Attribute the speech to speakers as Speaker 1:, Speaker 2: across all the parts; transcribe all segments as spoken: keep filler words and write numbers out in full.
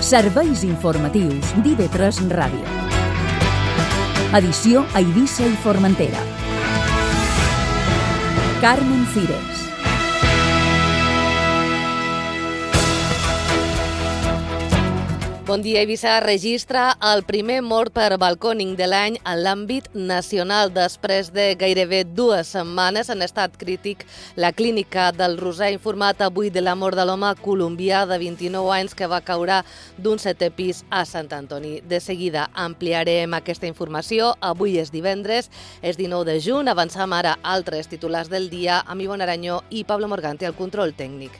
Speaker 1: Serveis informatius d'I V tres Ràdio. Edició a Eivissa i Formentera. Carmen Cires.
Speaker 2: Bon dia. Eivissa registra el primer mort per balcòning de l'any en l'àmbit nacional. Després de gairebé dues setmanes en estat crític, la clínica del Roser ha informat avui de la mort de l'home colombià de vint-i-nou anys que va caure d'un setè pis a Sant Antoni. De seguida ampliarem aquesta informació. Avui és divendres, és dinou de juny. Avançam ara altres titulars del dia amb Ivonne Aranyó i Pablo Morganti al control tècnic.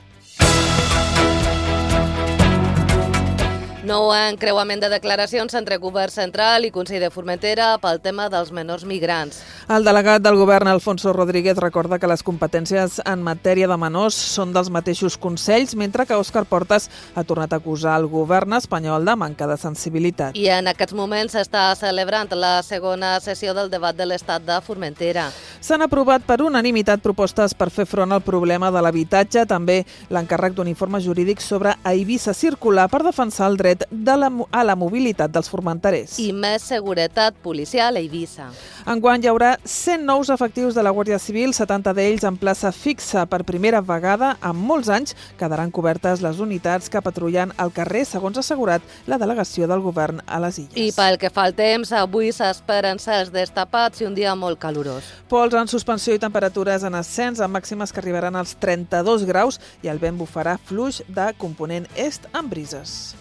Speaker 2: Nou encreuament de declaracions entre Govern Central i Consell de Formentera pel tema dels menors migrants.
Speaker 3: El delegat del govern, Alfonso Rodríguez, recorda que les competències en matèria de menors són dels mateixos consells, mentre que Òscar Portas ha tornat a acusar el govern espanyol de manca de sensibilitat.
Speaker 2: I en aquests moments s'està celebrant la segona sessió del debat de l'estat de Formentera.
Speaker 3: S'han aprovat per unanimitat propostes per fer front al problema de l'habitatge, també l'encàrrec d'un informe jurídic sobre Eivissa circular per defensar el dret de la, a la mobilitat dels formenterers.
Speaker 2: I més seguretat policial a Eivissa.
Speaker 3: Enguany hi haurà cent nous efectius de la Guàrdia Civil, setanta d'ells en plaça fixa. Per primera vegada en molts anys quedaran cobertes les unitats que patrullen al carrer, segons ha assegurat la delegació del govern a les Illes.
Speaker 2: I pel que fa al temps, avui s'esperen cels destapats i un dia molt calorós.
Speaker 3: Pols en suspensió i temperatures en ascens, amb màximes que arribaran als trenta-dos graus i el vent bufarà fluix de component est amb brises.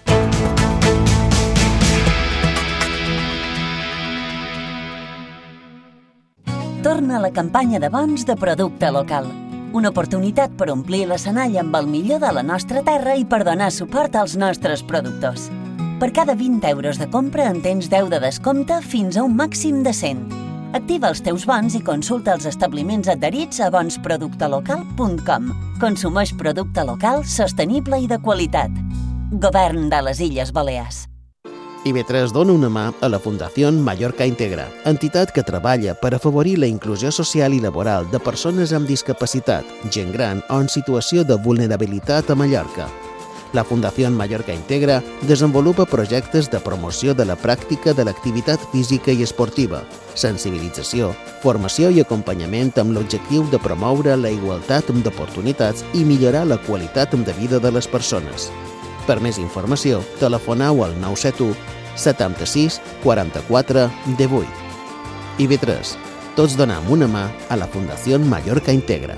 Speaker 4: Torna a la campanya de bons de producte local. Una oportunitat per omplir l'escenari amb el millor de la nostra terra i per donar suport als nostres productors. Per cada vint euros de compra en tens deu de descompte fins a un màxim de cent. Activa els teus bons i consulta els establiments adherits a bons producte local punt com. Consumeix producte local, sostenible i de qualitat. Govern de les Illes Balears.
Speaker 5: I V tres dona una mà a la Fundació Mallorca Integra, entitat que treballa per afavorir la inclusió social i laboral de persones amb discapacitat, gent gran o en situació de vulnerabilitat a Mallorca. La Fundació Mallorca Integra desenvolupa projectes de promoció de la pràctica de l'activitat física i esportiva, sensibilització, formació i acompanyament amb l'objectiu de promoure la igualtat d'oportunitats i millorar la qualitat de vida de les persones. Per més informació, telefoneu al nou set u setanta-sis quaranta-quatre divuit. I V tres. Tots donem una mà a la Fundació Mallorca Integra.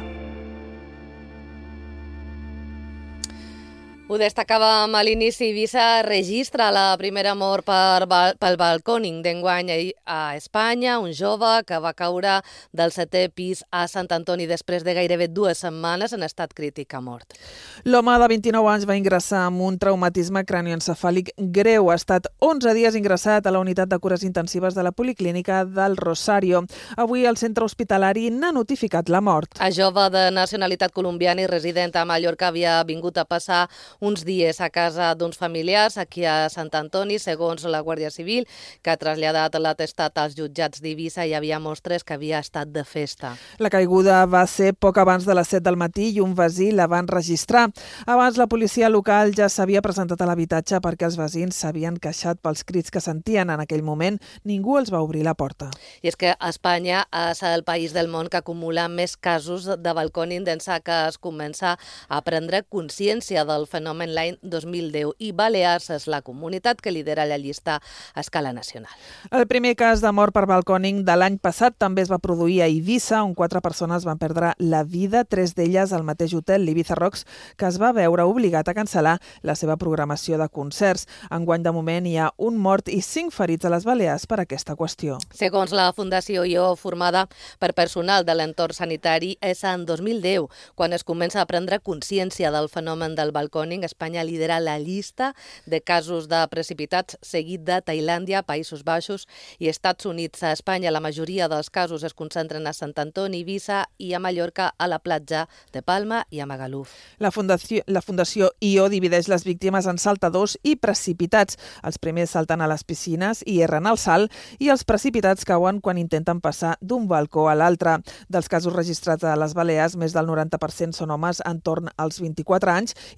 Speaker 2: Ho destacàvem a l'inici. Eivissa registra la primera mort per, pel balcòning d'enguany a Espanya, un jove que va caure del setè pis a Sant Antoni després de gairebé dues setmanes en estat crític a mort.
Speaker 3: L'home de vint-i-nou anys va ingressar amb un traumatisme cranioencefàlic greu. Ha estat onze dies ingressat a la unitat de cures intensives de la Policlínica del Rosario. Avui el centre hospitalari n'ha notificat la mort.
Speaker 2: El jove de nacionalitat colombiana i resident a Mallorca havia vingut a passar uns dies a casa d'uns familiars aquí a Sant Antoni. Segons la Guàrdia Civil, que ha traslladat l'atestat als jutjats d'Eivissa, hi havia mostres que havia estat de festa.
Speaker 3: La caiguda va ser poc abans de les set del matí i un veí la van registrar. Abans la policia local ja s'havia presentat a l'habitatge perquè els veïns s'havien queixat pels crits que sentien. En aquell moment ningú els va obrir la porta.
Speaker 2: I és que Espanya és el país del món que acumula més casos de balcòning d'ençà que es comença a prendre consciència del fenomen l'any dos mil deu i Balears és la comunitat que lidera la llista a escala nacional.
Speaker 3: El primer cas de mort per balcòning de l'any passat també es va produir a Eivissa, on quatre persones van perdre la vida, tres d'elles al mateix hotel, l'Ibiza Rocks, que es va veure obligat a cancel·lar la seva programació de concerts. Enguany, de moment, hi ha un mort i cinc ferits a les Balears per aquesta qüestió.
Speaker 2: Segons la Fundació I O, formada per personal de l'entorn sanitari, és en dos mil deu quan es comença a prendre consciència del fenomen del balcòning. Espanya lidera la llista de casos de precipitats, seguit de Tailàndia, Països Baixos i Estats Units. A Espanya la majoria dels casos es concentren a Sant Antoni, Eivissa i a Mallorca, a la platja de Palma i a Magaluf.
Speaker 3: La Fundació, la Fundació I O divideix les víctimes en saltadors i precipitats. Els primers salten a les piscines i erren al salt i els precipitats cauen quan intenten passar d'un balcó a l'altre. Dels casos registrats a les Balears, més del noranta per cent són homes entorn als vint-i-quatre anys i la majoria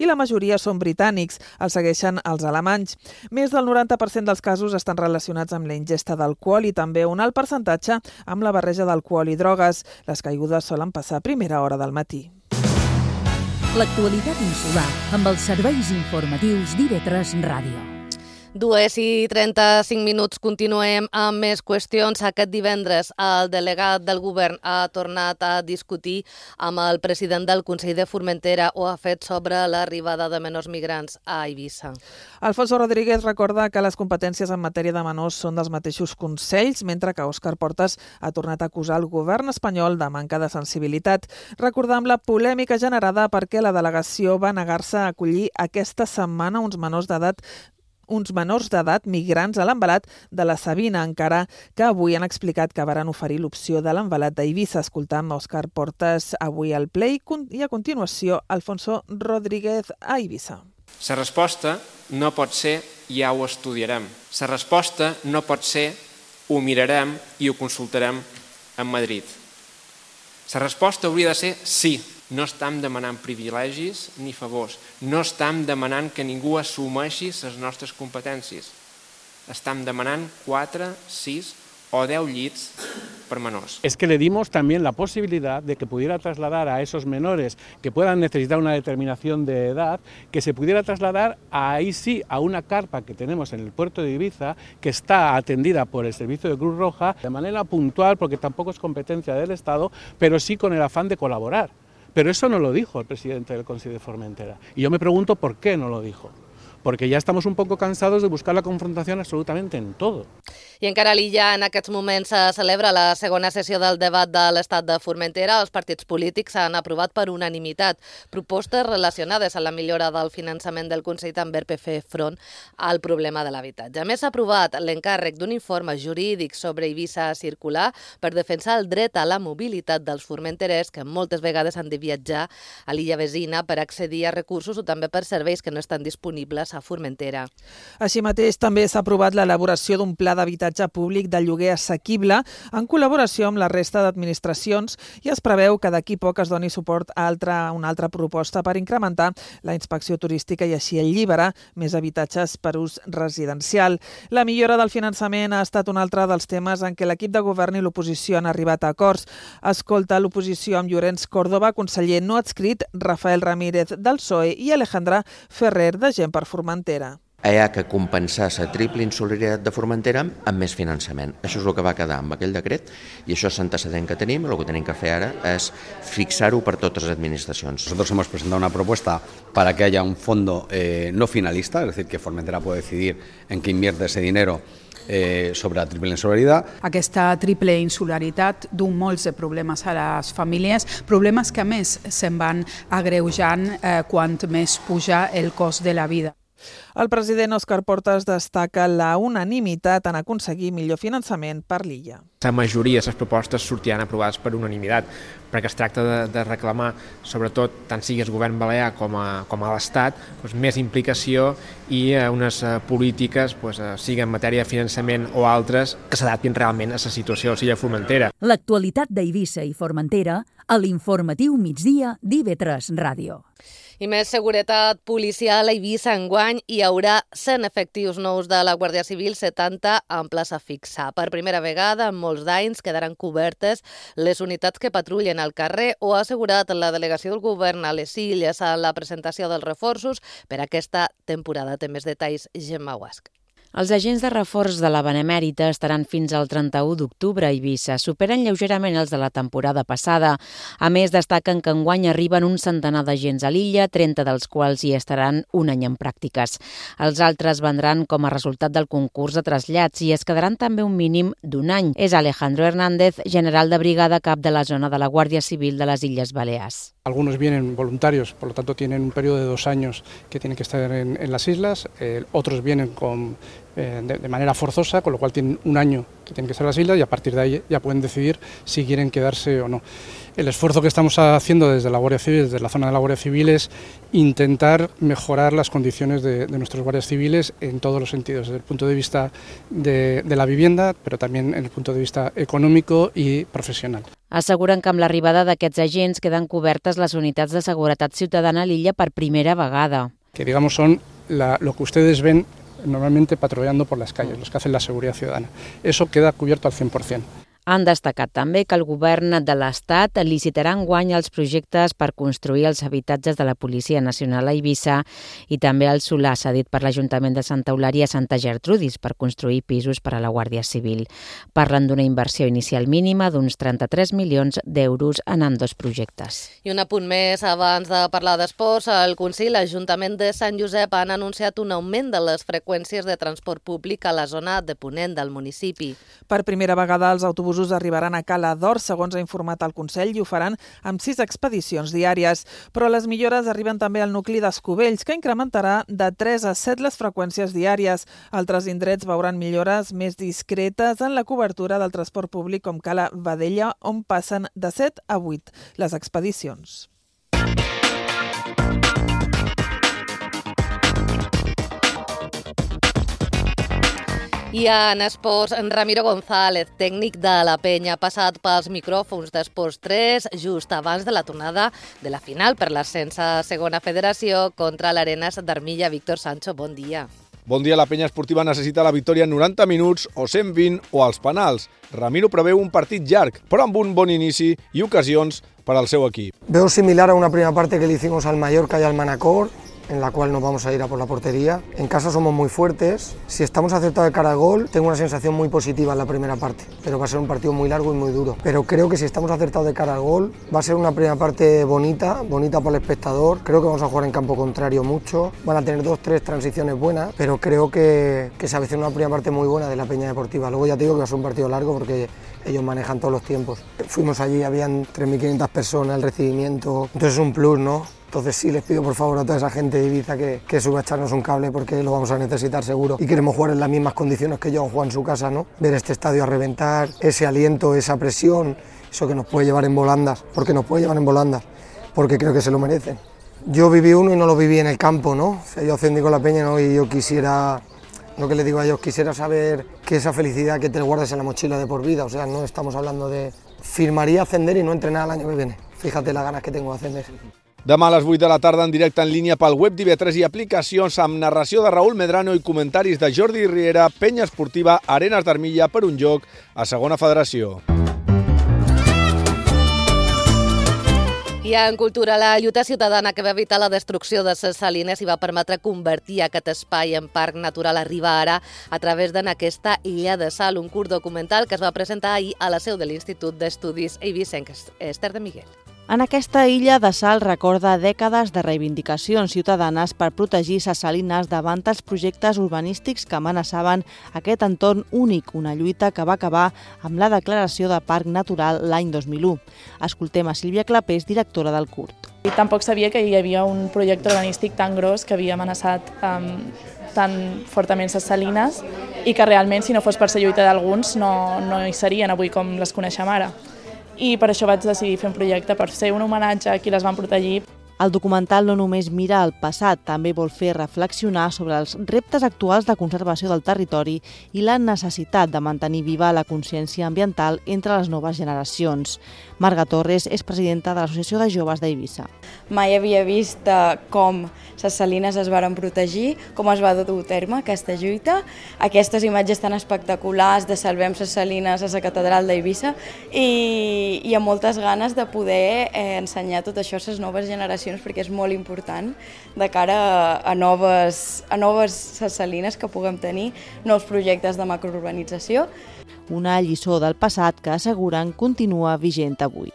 Speaker 3: majoria són britànics, els segueixen els alemanys. Més del noranta per cent dels casos estan relacionats amb la ingesta d'alcohol i també un alt percentatge amb la barreja d'alcohol i drogues. Les caigudes solen passar a primera hora del matí.
Speaker 1: L'actualitat insular amb els serveis informatius d'I V tres Ràdio.
Speaker 2: Dues i trenta-cinc minuts, continuem amb més qüestions. Aquest divendres el delegat del govern ha tornat a discutir amb el president del Consell de Formentera. Ho ha fet sobre l'arribada de menors migrants a Eivissa.
Speaker 3: Alfonso Rodríguez recorda que les competències en matèria de menors són dels mateixos consells, mentre que Òscar Portas ha tornat a acusar el govern espanyol de manca de sensibilitat. Recordam la polèmica generada perquè la delegació va negar-se a acollir aquesta setmana uns menors d'edat uns menors d'edat migrants a l'envelat de la Sabina, encara que avui han explicat que varen oferir l'opció de l'envelat d'Eivissa. Escoltam Òscar Portas avui al Play i a continuació Alfonso Rodríguez a Eivissa.
Speaker 6: La resposta no pot ser ja ho estudiarem. La resposta no pot ser ho mirarem i ho consultarem a Madrid. La resposta hauria de ser sí. No estem demanant privilegis ni favors. No estem demanant que ningú assumeixi les nostres competències. Estem demanant quatre, sis o deu llits per menors.
Speaker 7: Es que le dimos también la posibilidad de que pudiera trasladar a esos menores que puedan necesitar una determinación de edad, que se pudiera trasladar ahí sí a una carpa que tenemos en el puerto de Ibiza, que está atendida por el servicio de Cruz Roja de manera puntual, porque tampoco es competencia del Estado, pero sí con el afán de colaborar. Pero eso no lo dijo el presidente del Consell de Formentera. Y yo me pregunto por qué no lo dijo. Porque ya estamos un poco cansados de buscar la confrontación absolutamente en todo.
Speaker 2: I encara a l'illa en aquests moments se celebra la segona sessió del debat de l'estat de Formentera. Els partits polítics han aprovat per unanimitat propostes relacionades a la millora del finançament del Consell també per fer front al problema de l'habitatge. A més, s'ha aprovat l'encàrrec d'un informe jurídic sobre Eivissa circular per defensar el dret a la mobilitat dels formenterers que moltes vegades han de viatjar a l'illa vecina per accedir a recursos o també per serveis que no estan disponibles a Formentera.
Speaker 3: Així mateix, també s'ha aprovat l'elaboració d'un pla d'habitatge públic de lloguer assequible en col·laboració amb la resta d'administracions i es preveu que d'aquí poc es doni suport a altra, una altra proposta per incrementar la inspecció turística i així alliberar més habitatges per ús residencial. La millora del finançament ha estat un altre dels temes en què l'equip de govern i l'oposició han arribat a acords. Escolta l'oposició amb Llorenç Córdoba, conseller no adscrit, Rafael Ramírez del P S O E i Alejandra Ferrer de Gent per Formentera.
Speaker 8: Hi ha que compensar la triple insolidaritat de Formentera amb més finançament. Això és el que va quedar amb aquell decret i això és l'antecedent que tenim. El que tenim que fer ara és fixar-ho per totes les administracions.
Speaker 9: Nosotros hemos presentado una propuesta para que haya un fondo eh, no finalista, es decir, que Formentera puede decidir en qué invierte ese dinero Eh, sobre la triple insolidaritat.
Speaker 10: Aquesta triple insolidaritat du molts de problemes a les famílies, problemes que a més se'n van agreujant eh, quant més puja el cost de la vida.
Speaker 3: El president Òscar Portas destaca la unanimitat en aconseguir millor finançament per l'illa.
Speaker 6: La majoria de les propostes sortiran aprovades per unanimitat, perquè es tracta de, de reclamar, sobretot, tant sigui el govern balear com a, com a l'Estat, doncs, més implicació i eh, unes eh, polítiques, doncs, eh, sigui en matèria de finançament o altres, que s'adaptin realment a la situació de l'illa Formentera.
Speaker 1: L'actualitat d'Eivissa i Formentera a l'informatiu migdia d'I V tres Ràdio.
Speaker 2: I més seguretat policial a Eivissa enguany hi haurà cent efectius nous de la Guàrdia Civil, setanta en plaça fixa. Per primera vegada en molts d'anys quedaran cobertes les unitats que patrullen al carrer o ha assegurat la delegació del govern a les Illes a la presentació dels reforços per aquesta temporada. Té més detalls Gemma Guasc.
Speaker 11: Els agents de reforç de la Benemèrita estaran fins al trenta-u d'octubre a Eivissa. Superen lleugerament els de la temporada passada. A més, destaquen que enguany arriben un centenar d'agents a l'illa, trenta dels quals hi estaran un any en pràctiques. Els altres vendran com a resultat del concurs de trasllats i es quedaran també un mínim d'un any. És Alejandro Hernández, general de brigada cap de la zona de la Guàrdia Civil de les Illes Balears.
Speaker 12: Algunos vienen voluntarios, por lo tanto tienen un periodo de dos años que tienen que estar en, en las islas, eh, otros vienen con, eh, de, de manera forzosa, con lo cual tienen un año que tienen que estar en las islas y a partir de ahí ya pueden decidir si quieren quedarse o no. El esfuerzo que estamos haciendo desde la Guardia Civil, desde la zona de la Guardia Civil, es intentar mejorar las condiciones de, de nuestros guardias civiles en todos los sentidos, desde el punto de vista de, de la vivienda, pero también en el punto de vista económico y profesional.
Speaker 11: Asseguren que amb l'arribada d'aquests agents queden cobertes les unitats de seguretat ciutadana a l'illa per primera vegada.
Speaker 12: que digamos son la, lo que ustedes ven normalmente patrullando por las calles, los que hacen la seguridad ciudadana. Eso queda cubierto al cien por cien.
Speaker 11: Han destacat també que el govern de l'Estat licitarà enguany els projectes per construir els habitatges de la Policia Nacional a Eivissa i també el solar cedit per l'Ajuntament de Santa Eulària a Santa Gertrudis per construir pisos per a la Guàrdia Civil. Parlen d'una inversió inicial mínima d'uns trenta-tres milions d'euros en ambdós projectes.
Speaker 2: I un apunt més abans de parlar d'esports, el Consell i l'Ajuntament de Sant Josep han anunciat un augment de les freqüències de transport públic a la zona de ponent del municipi.
Speaker 3: Per primera vegada els autobusos arribaran a Cala d'Or, segons ha informat el Consell, i ho faran amb sis expedicions diàries. Però les millores arriben també al nucli d'Escovells, que incrementarà de tres a set les freqüències diàries. Altres indrets veuran millores més discretes en la cobertura del transport públic, com Cala Vedella, on passen de set a vuit les expedicions.
Speaker 2: I en esports, en Ramiro González, tècnic de la Penya, ha passat pels micròfons d'Esports tres just abans de la tornada de la final per l'ascens a segona federació contra l'Arenas d'Armilla. Víctor Sancho, bon dia.
Speaker 13: Bon dia. La Penya Esportiva necessita la victòria en noranta minuts o cent vint o als penals. Ramiro preveu un partit llarg, però amb un bon inici i ocasions per al seu equip.
Speaker 14: Veo similar a una primera parte que le hicimos al Mallorca y al Manacor, en la cual nos vamos a ir a por la portería. En casa somos muy fuertes. Si estamos acertados de cara al gol, tengo una sensación muy positiva en la primera parte, pero va a ser un partido muy largo y muy duro. Pero creo que si estamos acertados de cara al gol, va a ser una primera parte bonita, bonita para el espectador. Creo que vamos a jugar en campo contrario mucho. Van a tener dos, tres transiciones buenas, pero creo que, que se avecina una primera parte muy buena de la Peña Deportiva. Luego ya te digo que va a ser un partido largo porque ellos manejan todos los tiempos. Fuimos allí, habían tres mil quinientas personas, el recibimiento, entonces es un plus, ¿no? Entonces sí, les pido por favor a toda esa gente de Ibiza que, que suba a echarnos un cable porque lo vamos a necesitar seguro. Y queremos jugar en las mismas condiciones que ellos han jugado en su casa, ¿no? Ver este estadio a reventar, ese aliento, esa presión, eso que nos puede llevar en volandas, porque nos puede llevar en volandas, porque creo que se lo merecen. Yo viví uno y no lo viví en el campo, ¿no? O sea, yo ascendí con la Peña, ¿no? Y yo quisiera, lo que les digo a ellos, quisiera saber que esa felicidad que te guardas en la mochila de por vida, o sea, no estamos hablando de firmaría ascender y no entrenar el año que viene. Fíjate las ganas que tengo de ascender.
Speaker 13: Demà a les vuit de la tarda en directe en línia pel web d'I V tres i aplicacions amb narració de Raúl Medrano i comentaris de Jordi Riera, Penya Esportiva, Arenas d'Armilla per un joc a segona federació.
Speaker 2: I en cultura, la lluita ciutadana que va evitar la destrucció de les salines i va permetre convertir aquest espai en parc natural arriba ara a través d'aquesta Illa de Sal, un curt documental que es va presentar ahir a la seu de l'Institut d'Estudis Eivissencs. Esther de Miguel.
Speaker 15: En aquesta illa de Sal recorda dècades de reivindicacions ciutadanes per protegir ses salines davant els projectes urbanístics que amenaçaven aquest entorn únic, una lluita que va acabar amb la declaració de Parc Natural l'any dos mil u. Escoltem a Sílvia Clapés, directora del curt.
Speaker 16: I tampoc sabia que hi havia un projecte urbanístic tan gros que havia amenaçat um, tan fortament les salines i que realment, si no fos per la lluita d'alguns, no, no hi serien avui com les coneixem ara. I per això vaig decidir fer un projecte per fer un homenatge a qui les van protegir.
Speaker 15: El documental no només mira al passat, també vol fer reflexionar sobre els reptes actuals de conservació del territori i la necessitat de mantenir viva la consciència ambiental entre les noves generacions. Marga Torres és presidenta de l'Associació de Joves d'Eivissa.
Speaker 17: Mai havia vist com les salines es varen protegir, com es va dur a terme aquesta lluita. Aquestes imatges tan espectaculars de Salvem les salines a la catedral d'Eivissa i, i amb moltes ganes de poder eh, ensenyar tot això a les noves generacions perquè és molt important de cara a, a noves, a noves salines que puguem tenir, nous projectes de macrourbanització.
Speaker 15: Una lliçó del passat que asseguren continua vigent avui.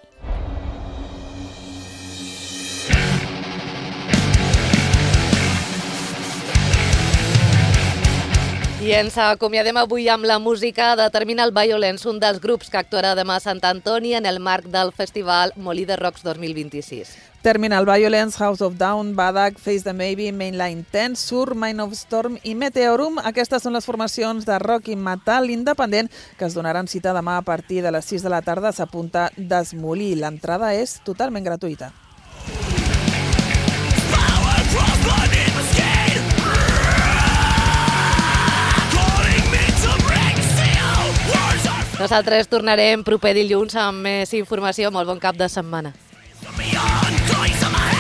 Speaker 2: I ens acomiadem avui amb la música de Terminal Violence, un dels grups que actuarà demà a Sant Antoni en el marc del festival Molí de Rocs dos mil vint-i-sis.
Speaker 3: Terminal Violence, House of Down, Badak, Face the Maybe, Mainline ten, Sur, Mind of Storm i Meteorum. Aquestes són les formacions de rock i metal independent que es donaran cita demà a partir de les sis de la tarda. S'apunta Desmolí. L'entrada és totalment gratuïta.
Speaker 2: Nosaltres tornarem proper dilluns amb més informació. Molt bon cap de setmana.